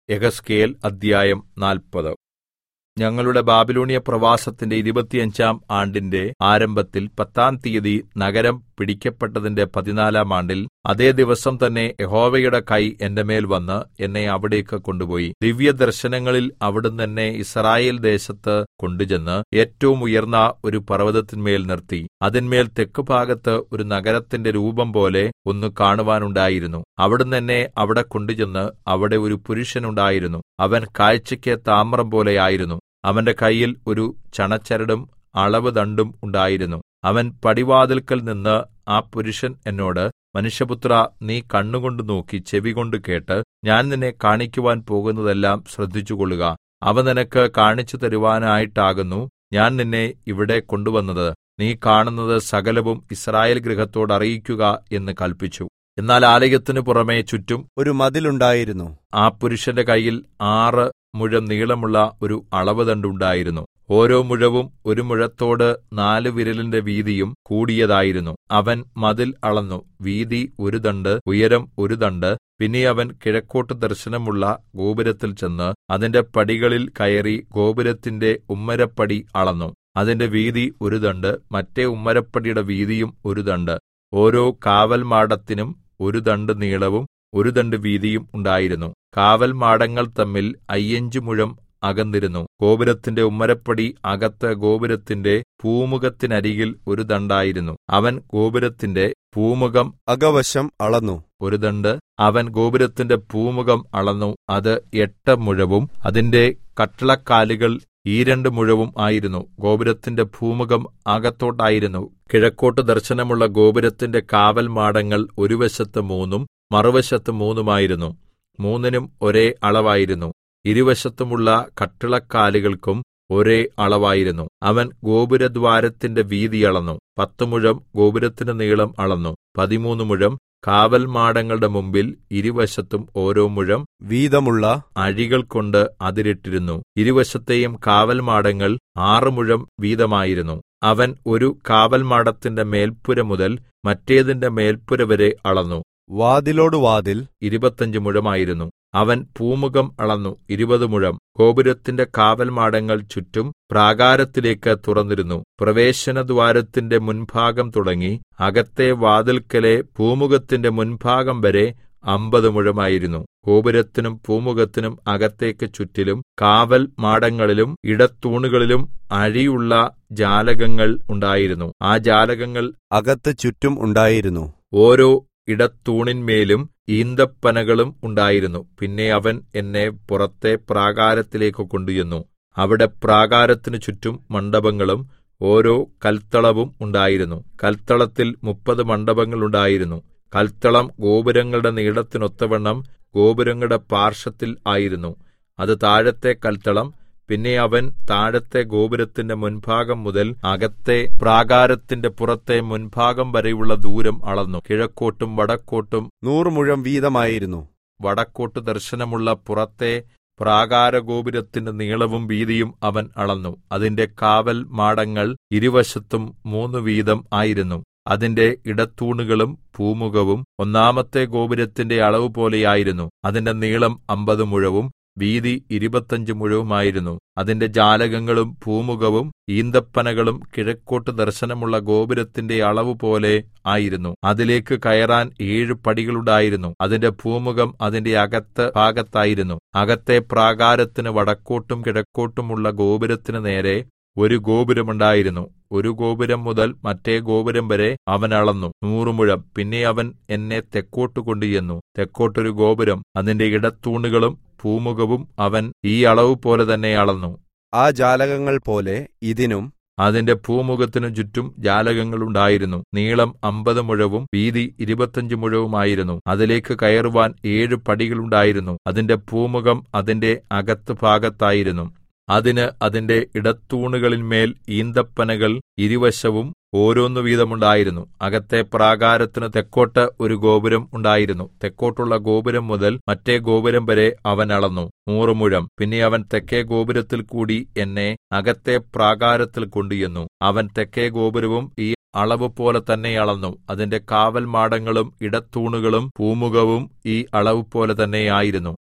യെഹെസ്കേൽ അദ്ധ്യായം 40. ഞങ്ങളുടെ ബാബിലോന്യ പ്രവാസത്തിന്റെ 25 ആണ്ടിന്റെ ആരംഭത്തിൽ 10 തീയതി നഗരം പിടിക്കപ്പെട്ടതിന്റെ 14 ആണ്ടിൽ അതേ ദിവസം തന്നെ യഹോവയുടെ കൈ എന്റെ മേൽ വന്ന് എന്നെ അവിടേക്ക് കൊണ്ടുപോയി. ദിവ്യദർശനങ്ങളിൽ അവിടുന്ന് എന്നെ യിസ്രായേൽ ദേശത്ത് കൊണ്ടുചെന്ന് ഏറ്റവും ഉയർന്ന ഒരു പർവ്വതത്തിന്മേൽ നിർത്തി. അതിന്മേൽ തെക്കുഭാഗത്ത് ഒരു നഗരത്തിന്റെ രൂപം പോലെ ഒന്ന് കാണുവാനുണ്ടായിരുന്നു. അവിടുന്ന് എന്നെ അവിടെ കൊണ്ടുചെന്ന് അവിടെ ഒരു പുരുഷനുണ്ടായിരുന്നു. അവൻ കാഴ്ചയ്ക്ക് താമ്രം പോലെയായിരുന്നു. അവന്റെ കയ്യിൽ ഒരു ചണച്ചരടും അളവ് ദണ്ഡും ഉണ്ടായിരുന്നു. അവൻ പടിവാതിൽക്കൽ നിന്ന് ആ പുരുഷൻ എന്നോട്, മനുഷ്യപുത്രാ, നീ കണ്ണുകൊണ്ട് നോക്കി ചെവികൊണ്ട് കേട്ട് ഞാൻ നിന്നെ കാണിക്കുവാൻ പോകുന്നതെല്ലാം ശ്രദ്ധിച്ചുകൊള്ളുക. അവ നിനക്ക് കാണിച്ചു തരുവാനായിട്ടാകുന്നു ഞാൻ നിന്നെ ഇവിടെ കൊണ്ടുവന്നത്. നീ കാണുന്നത് സകലവും യിസ്രായേൽ ഗൃഹത്തോട് അറിയിക്കുക എന്ന് കല്പിച്ചു. എന്നാൽ ആലയത്തിന് പുറമെ ചുറ്റും ഒരു മതിലുണ്ടായിരുന്നു. ആ പുരുഷന്റെ കയ്യിൽ 6 മുഴം നീളമുള്ള ഒരു അളവുദണ്ഡുണ്ടായിരുന്നു. ഓരോ മുഴവും ഒരു മുഴത്തോട് 4 വിരലിന്റെ വീതിയും കൂടിയതായിരുന്നു. അവൻ മതിൽ അളന്നു. വീതി 1 ദണ്ഡ്, ഉയരം 1 ദണ്ഡ്. പിന്നെ അവൻ കിഴക്കോട്ട് ദർശനമുള്ള ഗോപുരത്തിൽ ചെന്ന് അതിന്റെ പടികളിൽ കയറി ഗോപുരത്തിന്റെ ഉമ്മരപ്പടി അളന്നു. അതിന്റെ വീതി 1 ദണ്ഡ്, മറ്റേ ഉമ്മരപ്പടിയുടെ വീതിയും 1 ദണ്ഡ്. ഓരോ കാവൽമാടത്തിനും 1 ദണ്ഡ് നീളവും 1 ദണ്ഡ് വീതിയും ഉണ്ടായിരുന്നു. കാവൽമാടങ്ങൾ തമ്മിൽ 5 മുഴം അകന്നിരുന്നു. ഗോപുരത്തിന്റെ ഉമ്മരപ്പടി അകത്ത് ഗോപുരത്തിന്റെ പൂമുഖത്തിനരികിൽ 1 ദണ്ഡായിരുന്നു. അവൻ ഗോപുരത്തിന്റെ പൂമുഖം അകവശം അളന്നു. 1 ദണ്ഡ്. അവൻ ഗോപുരത്തിന്റെ പൂമുഖം അളന്നു. അത് 8 മുഴവും അതിന്റെ കട്ടിളക്കാലുകൾ 2 മുഴവും ആയിരുന്നു. ഗോപുരത്തിന്റെ പൂമുഖം അകത്തോട്ടായിരുന്നു. കിഴക്കോട്ട് ദർശനമുള്ള ഗോപുരത്തിന്റെ കാവൽമാടങ്ങൾ ഒരു വശത്ത് 3 മറുവശത്ത് 3 മൂന്നിനും ഒരേ അളവായിരുന്നു. ഇരുവശത്തുമുള്ള കട്ടിളക്കാലുകൾക്കും ഒരേ അളവായിരുന്നു. അവൻ ഗോപുരദ്വാരത്തിന്റെ വീതി അളന്നു. 10 മുഴം ഗോപുരത്തിന്റെ നീളം അളന്നു. 13 മുഴം. കാവൽമാടങ്ങളുടെ മുമ്പിൽ ഇരുവശത്തും ഓരോ മുഴം വീതമുള്ള അഴികൾ കൊണ്ട് അതിരിട്ടിരുന്നു. ഇരുവശത്തെയും കാവൽമാടങ്ങൾ 6 മുഴം വീതമായിരുന്നു. അവൻ ഒരു കാവൽമാടത്തിന്റെ മേൽപ്പുര മുതൽ മറ്റേതിന്റെ മേൽപ്പുര വരെ അളന്നു. വാതിലോട് വാതിൽ 25 മുഴമായിരുന്നു. അവൻ പൂമുഖം അളന്നു. 20 മുഴം. ഗോപുരത്തിന്റെ കാവൽമാടങ്ങൾ ചുറ്റും പ്രാകാരത്തിലേക്ക് തുറന്നിരുന്നു. പ്രവേശനദ്വാരത്തിന്റെ മുൻഭാഗം തുടങ്ങി അകത്തെ വാതിൽക്കലെ പൂമുഖത്തിന്റെ മുൻഭാഗം വരെ 50 മുഴമായിരുന്നു. ഗോപുരത്തിനും പൂമുഖത്തിനും അകത്തേക്ക് ചുറ്റിലും കാവൽ മാടങ്ങളിലും ഇടത്തൂണുകളിലും അഴിയുള്ള ജാലകങ്ങൾ ഉണ്ടായിരുന്നു. ആ ജാലകങ്ങൾ അകത്ത് ചുറ്റും ഉണ്ടായിരുന്നു. ഓരോ ഇടത്തൂണിന്മേലും ഈന്തപ്പനകളും ഉണ്ടായിരുന്നു. പിന്നെ അവൻ എന്നെ പുറത്തെ പ്രാകാരത്തിലേക്ക് കൊണ്ടുചെന്നു. അവിടെ പ്രാകാരത്തിനു ചുറ്റും മണ്ഡപങ്ങളും ഓരോ കൽത്തളവും ഉണ്ടായിരുന്നു. കൽത്തളത്തിൽ 30 മണ്ഡപങ്ങൾ ഉണ്ടായിരുന്നു. കൽത്തളം ഗോപുരങ്ങളുടെ നീളത്തിനൊത്തവണ്ണം ഗോപുരങ്ങളുടെ പാർശ്വത്തിൽ ആയിരുന്നു. അത് താഴത്തെ കൽത്തളം. പിന്നെ അവൻ താഴത്തെ ഗോപുരത്തിന്റെ മുൻഭാഗം മുതൽ അകത്തെ പ്രാകാരത്തിന്റെ പുറത്തെ മുൻഭാഗം വരെയുള്ള ദൂരം അളന്നു. കിഴക്കോട്ടും വടക്കോട്ടും 100 മുഴം വീതമായിരുന്നു. വടക്കോട്ട് ദർശനമുള്ള പുറത്തെ പ്രാകാരഗോപുരത്തിന്റെ നീളവും വീതിയും അവൻ അളന്നു. അതിന്റെ കാവൽ മാടങ്ങൾ ഇരുവശത്തും 3 വീതം ആയിരുന്നു. അതിന്റെ ഇടത്തൂണുകളും പൂമുഖവും ഒന്നാമത്തെ ഗോപുരത്തിന്റെ അളവ് പോലെയായിരുന്നു. അതിന്റെ നീളം 50 മുഴവും വീതി 25 മുഴവുമായിരുന്നു. അതിന്റെ ജാലകങ്ങളും പൂമുഖവും ഈന്തപ്പനകളും കിഴക്കോട്ട് ദർശനമുള്ള ഗോപുരത്തിന്റെ അളവുപോലെ ആയിരുന്നു. അതിലേക്ക് കയറാൻ 7 പടികളുണ്ടായിരുന്നു. അതിന്റെ പൂമുഖം അതിന്റെ അകത്ത് ഭാഗത്തായിരുന്നു. അകത്തെ പ്രാകാരത്തിന് വടക്കോട്ടും കിഴക്കോട്ടുമുള്ള ഗോപുരത്തിന് നേരെ ഒരു ഗോപുരമുണ്ടായിരുന്നു. ഒരു ഗോപുരം മുതൽ മറ്റേ ഗോപുരം വരെ അവൻ അളന്നു 100 മുഴം. പിന്നെ അവൻ എന്നെ തെക്കോട്ട് കൊണ്ടുചെന്നു. തെക്കോട്ടൊരു ഗോപുരം, അതിന്റെ ഇടത്തൂണുകളും പൂമുഖവും അവൻ ഈ അളവ് പോലെ തന്നെ അളന്നു. ആ ജാലകങ്ങൾ പോലെ ഇതിനും അതിന്റെ പൂമുഖത്തിനു ചുറ്റും ജാലകങ്ങളുണ്ടായിരുന്നു. നീളം 50 മുഴവും വീതി 25 മുഴവുമായിരുന്നു. അതിലേക്ക് കയറുവാൻ 7 പടികളുണ്ടായിരുന്നു. അതിന്റെ പൂമുഖം അതിന്റെ അകത്ത് ഭാഗത്തായിരുന്നു. അതിന് അതിന്റെ ഇടത്തൂണുകളിന്മേൽ ഈന്തപ്പനകൾ ഇരുവശവും ഓരോന്നു വീതമുണ്ടായിരുന്നു. അകത്തെ പ്രാകാരത്തിന് തെക്കോട്ട് ഒരു ഗോപുരം ഉണ്ടായിരുന്നു. തെക്കോട്ടുള്ള ഗോപുരം മുതൽ മറ്റേ ഗോപുരം വരെ അവൻ അളന്നു 100 മുഴം. പിന്നെ അവൻ തെക്കേ ഗോപുരത്തിൽ കൂടി എന്നെ അകത്തെ പ്രാകാരത്തിൽ കൊണ്ടുചെന്നു. അവൻ തെക്കേ ഗോപുരവും ഈ അളവ് പോലെ തന്നെ അളന്നു. അതിന്റെ കാവൽ മാടങ്ങളും ഇടത്തൂണുകളും പൂമുഖവും ഈ അളവ് പോലെ തന്നെ ആയിരുന്നു.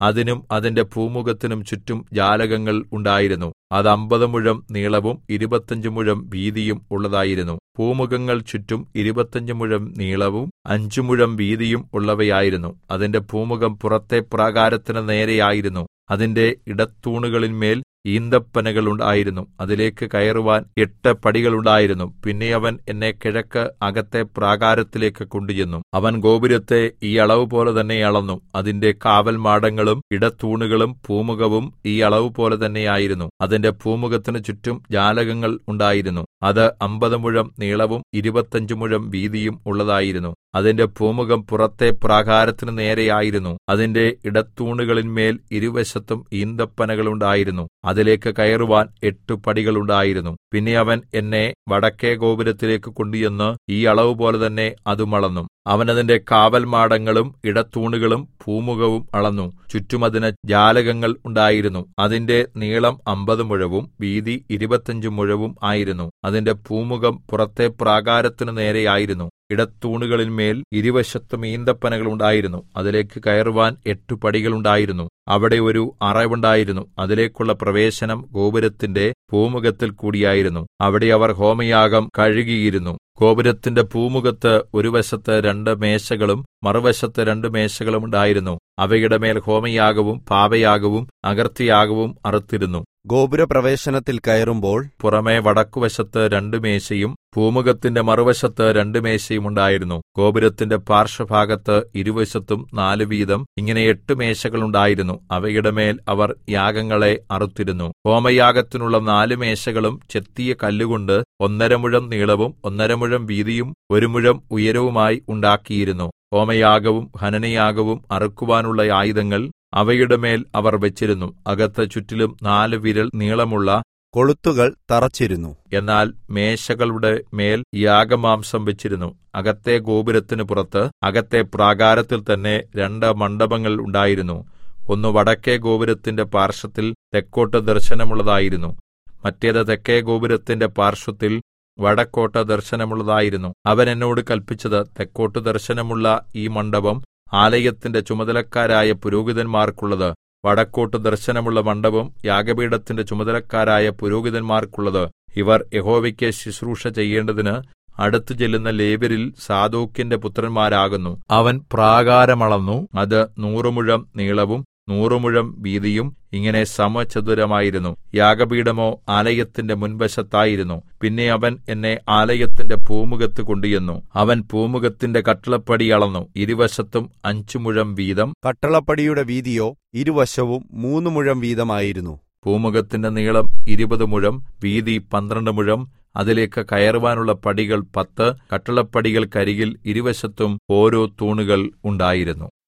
അതിനും അതിന്റെ പൂമുഖത്തിനും ചുറ്റും ജാലകങ്ങൾ ഉണ്ടായിരുന്നു. അത് 50 മുഴം നീളവും 25 മുഴം വീതിയും ഉള്ളതായിരുന്നു. പൂമുഖങ്ങൾ ചുറ്റും 25 മുഴം നീളവും 5 മുഴം വീതിയും ഉള്ളവയായിരുന്നു. അതിന്റെ പൂമുഖം പുറത്തെ പ്രാകാരത്തിന് നേരെയായിരുന്നു. അതിന്റെ ഇടത്തൂണുകളിന്മേൽ ഈന്തപ്പനകൾ ഉണ്ടായിരുന്നു. അതിലേക്ക് കയറുവാൻ 8 പടികളുണ്ടായിരുന്നു. പിന്നെ അവൻ എന്നെ കിഴക്ക് അകത്തെ പ്രാകാരത്തിലേക്ക് കൊണ്ടുചെന്നു. അവൻ ഗോപുരത്തെ ഈ അളവ് പോലെ തന്നെ അളന്നു. അതിന്റെ കാവൽമാടങ്ങളും ഇടത്തൂണുകളും പൂമുഖവും ഈ അളവ് പോലെ തന്നെയായിരുന്നു. അതിന്റെ പൂമുഖത്തിന് ചുറ്റും ജാലകങ്ങൾ ഉണ്ടായിരുന്നു. അത് 50 മുഴം നീളവും 25 മുഴം വീതിയും ഉള്ളതായിരുന്നു. അതിന്റെ പൂമുഖം പുറത്തെ പ്രാകാരത്തിന് നേരെയായിരുന്നു. അതിന്റെ ഇടത്തൂണുകളിന്മേൽ ഇരുവശത്തും ഈന്തപ്പനകളുണ്ടായിരുന്നു. അതിലേക്ക് കയറുവാൻ 8 പടികളുണ്ടായിരുന്നു. പിന്നെ അവൻ എന്നെ വടക്കെ ഗോപുരത്തിലേക്ക് കൊണ്ടുചെന്ന് ഈ അളവ് പോലെ തന്നെ അതും അളന്നു. അവൻ അതിന്റെ കാവൽമാടങ്ങളും ഇടത്തൂണുകളും പൂമുഖവും അളന്നു. ചുറ്റും അതിന് ജാലകങ്ങൾ ഉണ്ടായിരുന്നു. അതിന്റെ നീളം 50 മുഴവും വീതി 25 മുഴവും ആയിരുന്നു. അതിന്റെ പൂമുഖം പുറത്തെ പ്രാകാരത്തിന് നേരെയായിരുന്നു. ഇടത്തൂണുകളിന്മേൽ ഇരുവശത്തും ഈന്തപ്പനകൾ ഉണ്ടായിരുന്നു. അതിലേക്ക് കയറുവാൻ 8 പടികളുണ്ടായിരുന്നു. അവിടെ ഒരു അറവുണ്ടായിരുന്നു. അതിലേക്കുള്ള പ്രവേശനം ഗോപുരത്തിന്റെ പൂമുഖത്തിൽ കൂടിയായിരുന്നു. അവിടെ അവർ ഹോമയാഗം കഴുകിയിരുന്നു. ഗോപുരത്തിന്റെ പൂമുഖത്ത് ഒരു വശത്ത് 2 മേശകളും മറുവശത്ത് 2 മേശകളും ഉണ്ടായിരുന്നു. അവയുടെ മേൽ ഹോമയാഗവും പാപയാഗവും അകൃത്യയാഗവും അറുത്തിരുന്നു. ഗോപുരപ്രവേശനത്തിൽ കയറുമ്പോൾ പുറമെ വടക്കുവശത്ത് 2 മേശയും പൂമുഖത്തിന്റെ മറുവശത്ത് 2 മേശയും ഉണ്ടായിരുന്നു. ഗോപുരത്തിന്റെ പാർശ്വഭാഗത്ത് ഇരുവശത്തും 4 വീതം ഇങ്ങനെ 8 മേശകളുണ്ടായിരുന്നു. അവയുടെ മേൽ അവർ യാഗങ്ങളെ അറുത്തിരുന്നു. ഹോമയാഗത്തിനുള്ള 4 മേശകളും ചെത്തിയ കല്ലുകൊണ്ട് 1.5 മുഴം നീളവും 1.5 മുഴം വീതിയും 1 മുഴം ഉയരവുമായി ഉണ്ടാക്കിയിരുന്നു. ഹോമയാഗവും ഹനനയാഗവും അറുക്കുവാനുള്ള ആയുധങ്ങൾ അവയുടെ മേൽ അവർ വെച്ചിരുന്നു. അകത്ത് ചുറ്റിലും 4 വിരൽ നീളമുള്ള കൊളുത്തുകൾ തറച്ചിരുന്നു. എന്നാൽ മേശകളുടെ മേൽ യാഗമാംസം വെച്ചിരുന്നു. അകത്തെ ഗോപുരത്തിന് പുറത്ത് അകത്തെ പ്രാകാരത്തിൽ തന്നെ 2 മണ്ഡപങ്ങൾ ഉണ്ടായിരുന്നു. ഒന്ന് വടക്കെ ഗോപുരത്തിന്റെ പാർശ്വത്തിൽ തെക്കോട്ട് ദർശനമുള്ളതായിരുന്നു. മറ്റേത് തെക്കേ ഗോപുരത്തിന്റെ പാർശ്വത്തിൽ വടക്കോട്ട് ദർശനമുള്ളതായിരുന്നു. അവൻ എന്നോട് കല്പിച്ചത്, തെക്കോട്ട് ദർശനമുള്ള ഈ മണ്ഡപം ആലയത്തിന്റെ ചുമതലക്കാരായ പുരോഹിതന്മാർക്കുള്ളത്. വടക്കോട്ട് ദർശനമുള്ള മണ്ഡപം യാഗപീഠത്തിന്റെ ചുമതലക്കാരായ പുരോഹിതന്മാർക്കുള്ളത്. ഇവർ യഹോവയ്ക്ക് ശുശ്രൂഷ ചെയ്യേണ്ടതിന് അടുത്തു ചെല്ലുന്ന ലേവ്യരിൽ സാദോക്കിന്റെ പുത്രന്മാരാകുന്നു. അവൻ പ്രാകാരമളന്നു. അത് 100 മുഴം നീളവും 100 മുഴം വീതിയും ഇങ്ങനെ സമചതുരമായിരുന്നു. യാഗപീഠമോ ആലയത്തിന്റെ മുൻവശത്തായിരുന്നു. പിന്നെ അവൻ എന്നെ ആലയത്തിന്റെ പൂമുഖത്ത് കൊണ്ടുചെന്നു. അവൻ പൂമുഖത്തിന്റെ കട്ടിളപ്പടി അളന്നു. ഇരുവശത്തും 5 മുഴം വീതം. കട്ടിളപ്പടിയുടെ വീതിയോ ഇരുവശവും 3 മുഴം വീതമായിരുന്നു. പൂമുഖത്തിന്റെ നീളം 20 മുഴം, വീതി 12 മുഴം. അതിലേക്ക് കയറുവാനുള്ള പടികൾ 10. കട്ടിളപ്പടികൾക്കരികിൽ ഇരുവശത്തും ഓരോ തൂണുകൾ ഉണ്ടായിരുന്നു.